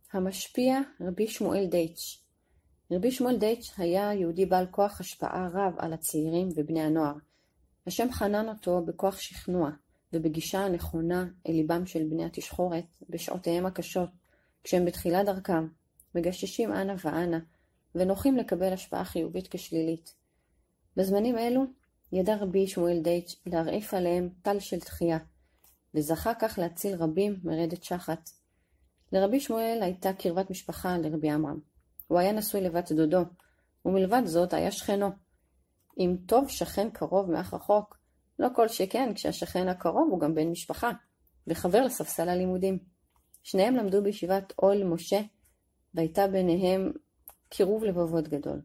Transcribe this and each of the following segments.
המשפיע רבי שמואל דייטש. רבי שמואל דייטש היה יהודי בעל כוח השפעה רב על הצעירים ובני הנוער. השם חנן אותו בכוח שכנוע ובגישה הנכונה אל ליבם של בני התשחורת בשעותיהם הקשות, כשהם בתחילת דרכם, מגששים אנה ואנה, ונוחים לקבל השפעה חיובית כשלילית. בזמנים אלו ידע רבי שמואל דייטש להרעיף עליהם טל של תחייה, וזכה כך להציל רבים מרדת שחת. לרבי שמואל הייתה קרבת משפחה לרבי עמרם. הוא היה נשוי לבת דודו, ומלבד זאת היה שכנו. אם טוב שכן קרוב מאח רחוק, לא כל שכן כשהשכן הקרוב הוא גם בן משפחה, וחבר לספסל הלימודים. שניהם למדו בישיבת אוהל משה, והייתה ביניהם קירוב לבבות גדול.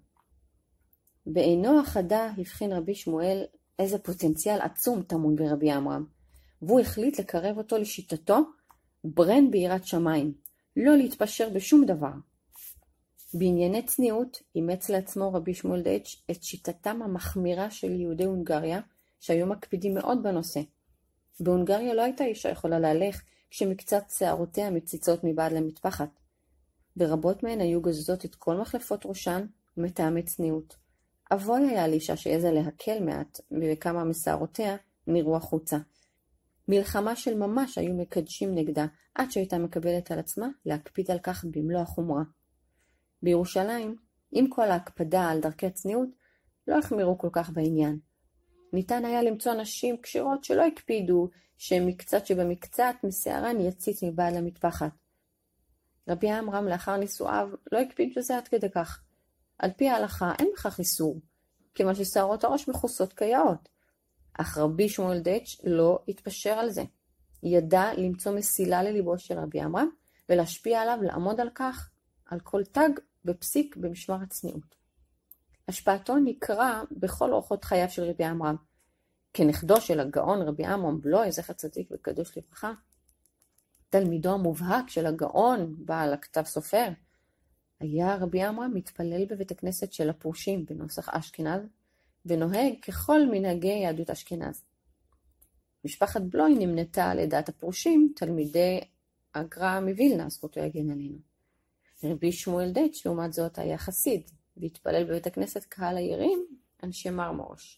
בעינו החדה הבחין רבי שמואל איזה פוטנציאל עצום טמון ברבי עמרם, והוא החליט לקרב אותו לשיטתו ברן ביראת שמיים, לא להתפשר בשום דבר. בענייני צניעות אימץ לעצמו רבי שמואל דייטש את שיטתם המחמירה של יהודי הונגריה, שהיו מקפידים מאוד בנושא. בהונגריה לא הייתה אישה יכולה להלך כשמקצת שערותיה מציצות מבעד למטפחת. ברבות מהן היו גוזזות את כל מחלפות ראשן מטעמי צניעות. אבוי היה לאישה שהעזה להקל מעט וכמה משערותיה נראו החוצה. מלחמה של ממש היו מקדשים נגדה עד שהייתה מקבלת על עצמה להקפיד על כך במלוא החומרה. בירושלים, עם כל ההקפדה על דרכי צניעות, לא החמירו כל כך בעניין. ניתן היה למצוא נשים קשירות שלא הקפידו שמקצת שבמקצת משערן יציץ מבעד למטפחת. רבי עמרם לאחר נישואיו לא הקפיד בזה עד כדי כך. על פי ההלכה אין בכך איסור, כיוון ששערות הראש מכוסות כיאות. אך רבי שמואל דייטש לא התפשר על זה. ידע למצוא מסילה לליבו של רבי עמרם ולהשפיע עליו לעמוד על כך, על כל תג בפסיק במשמר הצניעות. השפעתו נקרא בכל אורחות חייו של רבי עמרם. כנכדו של הגאון רבי עמרם בלוי, זכר צדיק וקדוש לברכה, תלמידו המובהק של הגאון בעל הכתב סופר, היה רבי עמרם מתפלל בבית הכנסת של הפרושים בנוסח אשכנז, ונוהג ככל מנהגי יהדות אשכנז. משפחת בלוי נמנתה על עדת הפרושים, תלמידי הגר"א מווילנה, זכותו יגן עלינו. רבי שמואל דייטש לעומת זאת היה חסיד, והתפלל בבית הכנסת קהל הירים, אנשי מרמורש.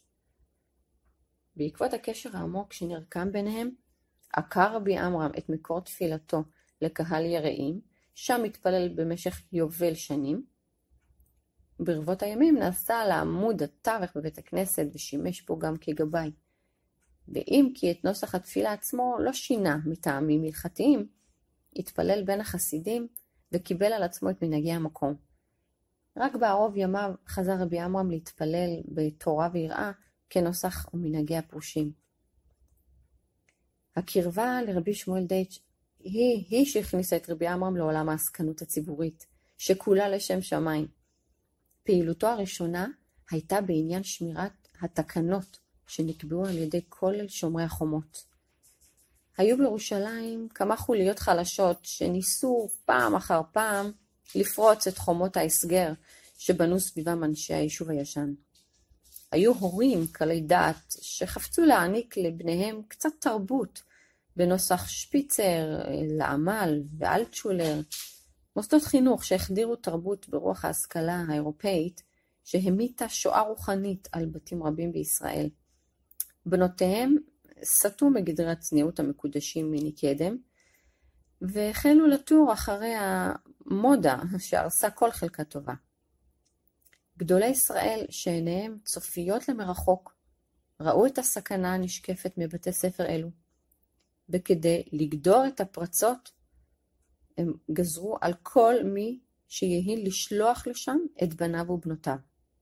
בעקבות הקשר העמוק שנרקם ביניהם, עקר רבי עמרם את מקור תפילתו לקהל יראים, שם התפלל במשך יובל שנים. ברבות הימים נעשה לעמוד התווך בבית הכנסת ושימש בו גם כגבאי. ואם כי את נוסח התפילה עצמו לא שינה מטעמים הלכתיים, התפלל בין החסידים וקיבל על עצמו את מנהגי המקום. רק בערוב ימיו חזר רבי עמרם להתפלל בתורה ויראה כנוסח ומנהגי הפרושים. הקרבה לרבי שמואל דייטש היא שהכניסה את רבי עמרם לעולם העסקנות הציבורית, שכולה לשם שמיים. פעילותו הראשונה הייתה בעניין שמירת התקנות שנקבעו על ידי כל שומרי החומות. היו בירושלים כמה חוליות חלשות שניסו פעם אחר פעם לפרוץ את חומות ההסגר שבנו סביבם אנשי היישוב הישן. היו הורים קלי דעת שחפצו להעניק לבניהם קצת תרבות בנוסח שפיצר, לעמל ואלטשולר, מוסדות חינוך שהחדירו תרבות ברוח ההשכלה האירופאית שהמיתה שואה רוחנית על בתים רבים בישראל. בנותיהם סטו מגדרי הצניעות המקודשים מני קדם, והחלו לטור אחרי המודה שהרסה כל חלקה טובה. גדולי ישראל שעיניהם צופיות למרחוק, ראו את הסכנה הנשקפת מבתי ספר אלו, וכדי לגדור את הפרצות, הם גזרו על כל מי שיהי לשלוח לשם את בניו ובנותיו.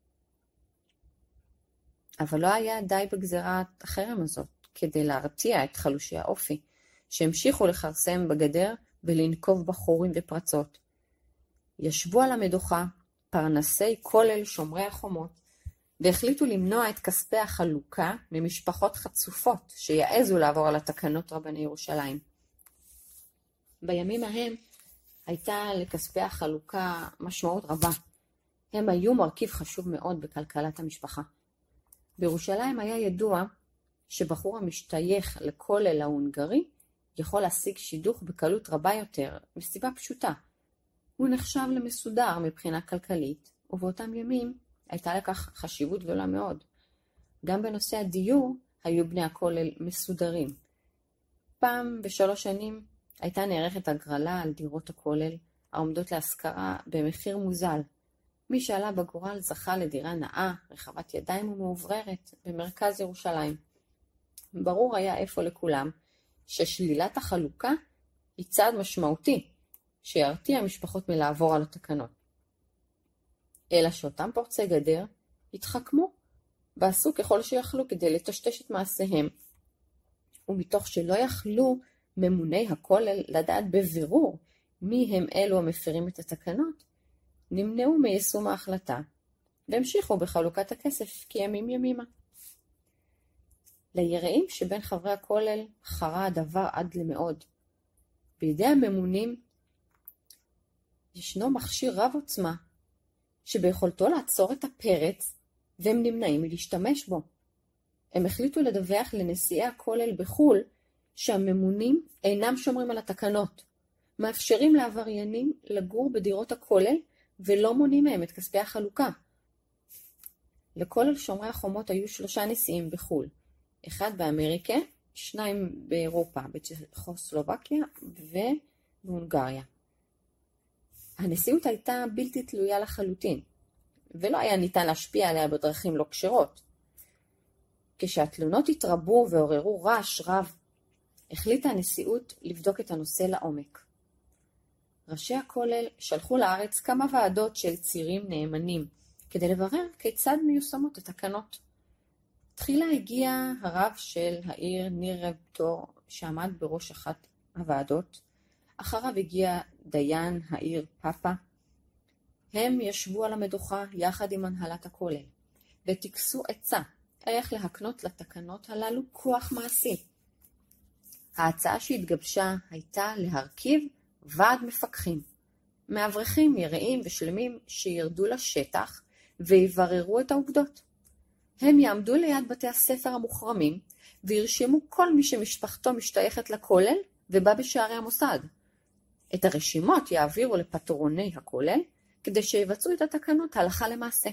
אבל לא היה די בגזירת החרם הזאת, כדי להרתיע את חלושי האופי, שהמשיכו לחרסם בגדר ולנקוב בחורים ופרצות. ישבו על המדוכה פרנסי כולל שומרי החומות, והחליטו למנוע את כספי החלוקה ממשפחות חצופות שיעזו לעבור על התקנות רבני ירושלים. בימים ההם הייתה לכספי החלוקה משמעות רבה. הם היו מרכיב חשוב מאוד בכלכלת המשפחה. בירושלים היה ידוע שבחור המשתייך לכולל ההונגרי יכול להשיג שידוך בקלות רבה יותר, מסיבה פשוטה. הוא נחשב למסודר מבחינה כלכלית, ובאותם ימים הייתה לכך חשיבות גדולה מאוד. גם בנושא הדיור היו בני הכולל מסודרים. פעם ב3 שנים הייתה נערכת הגרלה על דירות הכולל, העומדות להשכרה במחיר מוזל. מי שעלה בגורל זכה לדירה נאה, רחבת ידיים ומאובררת, במרכז ירושלים. ברור היה איפה לכולם ששלילת החלוקה היא צעד משמעותי, שירתיע משפחות מלעבור על התקנות. אלא שאותם פורצי גדר התחכמו, ועשו ככל שיכלו כדי לטשטש את מעשיהם. ומתוך שלא יכלו ממוני הכולל לדעת בבירור מי הם אלו המפרים את התקנות, נמנעו מיישום ההחלטה, והמשיכו בחלוקת הכסף כימים ימימה. ליראים שבין חברי הכולל חרה הדבר עד למאוד. בידי הממונים ישנו מכשיר רב עוצמה, שביכולתו לעצור את הפרץ, והם נמנעים מלהשתמש בו. הם החליטו לדווח לנשיאי הכולל בחול, שהממונים אינם שומרים על התקנות, מאפשרים לעבריינים לגור בדירות הכולל, ולא מונעים מהם את כספי החלוקה. לכולל שומרי החומות היו 3 נשיאים בחול, 1 באמריקה, 2 באירופה, בצ'כוסלובקיה ובהונגריה. הנשיאות הייתה בלתי תלויה לחלוטין, ולא היה ניתן להשפיע עליה בדרכים לא כשרות. כשהתלונות התרבו ועוררו רעש רב, החליטה הנשיאות לבדוק את הנושא לעומק. ראשי הכולל שלחו לארץ כמה ועדות של צירים נאמנים, כדי לברר כיצד מיושמות התקנות. תחילה הגיע הרב של העיר ניר רבתור, שעמד בראש אחת הוועדות. אחריו הגיע דיין העיר פאפה. הם ישבו על המדוכה יחד עם הנהלת הכולל, ותקסו עצה איך להקנות לתקנות הללו כוח מעשי. ההצעה שהתגבשה הייתה להרכיב ועד מפקחים, מאברכים יראים ושלמים שירדו לשטח ויבררו את העובדות. הם יעמדו ליד בתי הספר המוחרמים וירשמו כל מי שמשפחתו משתייכת לכולל ובא בשערי המוסד. את הרשימות יעבירו לפטרוני הכולל כדי שיבצעו את התקנות הלכה למעשה.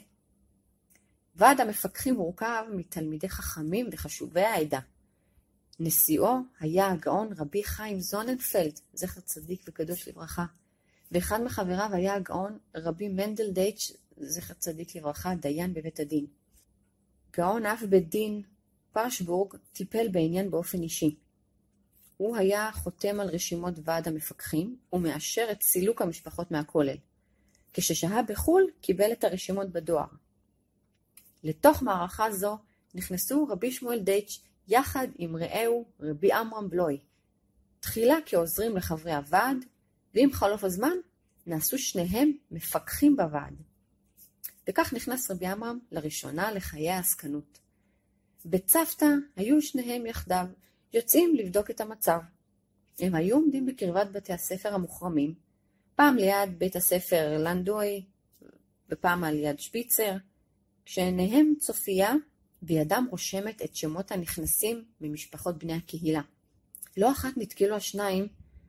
ועד המפקחים הורכב מתלמידי חכמים וחשובי העדה. נשיאו היה הגאון רבי חיים זוננפלד, זכר צדיק וקדוש לברכה, ואחד מחבריו היה הגאון רבי מנדל דייטש, זכר צדיק לברכה, דיין בבית הדין. גאון אף בית דין פרשבורג טיפל בעניין באופן אישי. הוא היה חותם על רשימות ועד המפקחים ומאשר את סילוק המשפחות מהכולל. כששהה בחול קיבל את הרשימות בדואר. לתוך מערכה זו נכנסו רבי שמואל דייטש יחד עם רעהו רבי עמרם בלוי. תחילה כעוזרים לחברי הוועד, ועם חלוף הזמן נעשו שניהם מפקחים בוועד. וכך נכנס רבי עמרם לראשונה לחיי העסקנות. בצוותא היו שניהם יחדיו יוצאים לבדוק את המצב. הם היו עומדים בקרבת בתי הספר המוחרמים, פעם ליד בית הספר לנדוי ופעם על יד שפיצר, כשעיניהם צופייה בידם רושמת את שמות הנכנסים ממשפחות בני הקהילה. לא אחת נתקלו השניים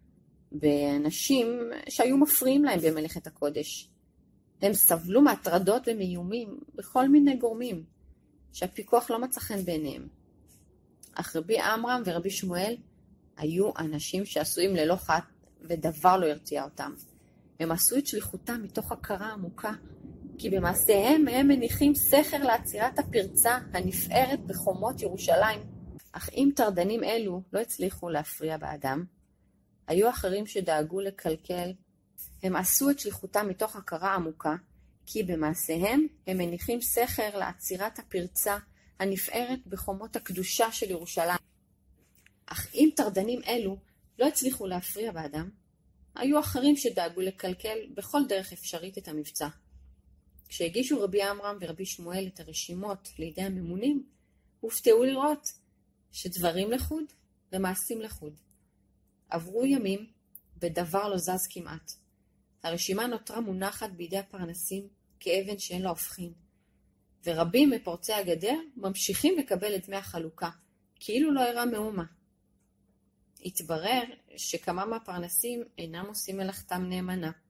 באנשים שהיו מפריעים להם במלאכת הקודש. הם סבלו מהטרדות ומאיומים בכל מיני גורמים שהפיקוח לא מצא חן בעיניהם. אך רבי עמרם ורבי שמואל היו אנשים שעשויים ללא חת ודבר לא הרתיע אותם. הם עשו את שליחותם מתוך הכרה עמוקה, כי במעשיהם הם מניחים סכר לעצירת הפרצה הנפערת בחומות ירושלים. אך אם טרדנים אלו לא הצליחו להפריע באדם, היו אחרים שדאגו לקלקל. הם עשו את שליחותם מתוך הכרה עמוקה, כי במעשיהם הם מניחים סכר לעצירת הפרצה הנפערת בחומות הקדושה של ירושלים. אך אם טרדנים אלו לא הצליחו להפריע באדם, היו אחרים שדאגו לקלקל בכל דרך אפשרית את המבצע. כשהגישו רבי עמרם ורבי שמואל את הרשימות לידי הממונים, הופתעו לראות שדברים לחוד ומעשים לחוד. עברו ימים ודבר לא זז כמעט. הרשימה נותרה מונחת בידי הפרנסים כאבן שאין לה הופכין, ורבים מפורצי הגדר ממשיכים לקבל את דמי החלוקה, כאילו לא הראה מאומה. התברר שכמה מהפרנסים אינם עושים מלאכתם נאמנה,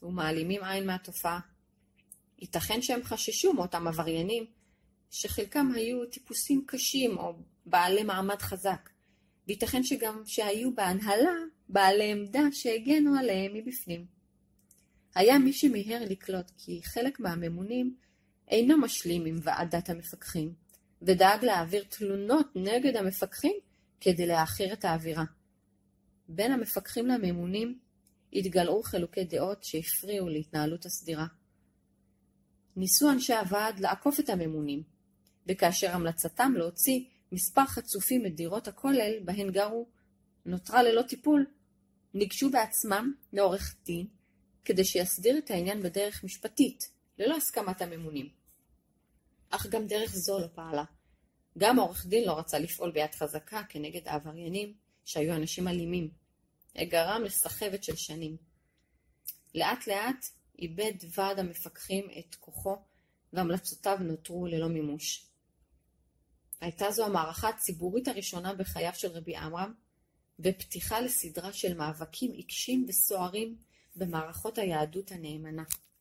ומעלימים עין מהתופעה. ייתכן שהם חששו מאותם עבריינים, שחלקם היו טיפוסים קשים או בעלי מעמד חזק, וייתכן שגם שהיו בהנהלה בעלי עמדה שהגנו עליהם מבפנים. היה מי שמיהר לקלוט כי חלק מהממונים אינו משלים עם ועדת המפקחים, ודאג להעביר תלונות נגד המפקחים כדי להאחיר את האווירה. בין המפקחים לממונים התגלעו חילוקי דעות שהפריעו להתנהלות הסדירה. ניסו אנשי הוועד לעקוף את הממונים, וכאשר המלצתם להוציא מספר חצופים מדירות הכולל בהן גרו נותרה ללא טיפול, ניגשו בעצמם לעורך דין כדי שיסדיר את העניין בדרך משפטית, ללא הסכמת הממונים. אך גם דרך זו לא פעלה. גם העורך דין לא רצה לפעול ביד חזקה כנגד העבריינים שהיו אנשים אלימים. גרם לסחבת של שנים. לאט לאט איבד ועד המפקחים את כוחו, והמלצותיו נותרו ללא מימוש. הייתה זו המערכה הציבורית הראשונה בחייו של רבי עמרם, ופתיחה לסדרה של מאבקים עיקשים וסוערים במערכות היהדות הנאמנה.